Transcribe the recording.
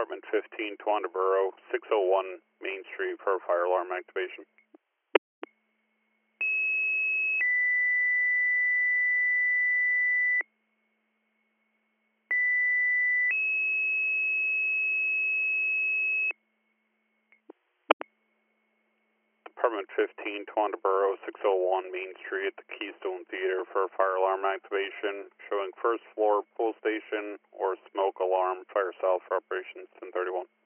Apartment 15, Tawandaburo, 601 Main Street for fire alarm activation. Apartment 15, Tawandaburo, 601 Main Street at the Keystone Theater for fire alarm activation, showing first floor pull station or smoke alarm, fire cell for operations 1031.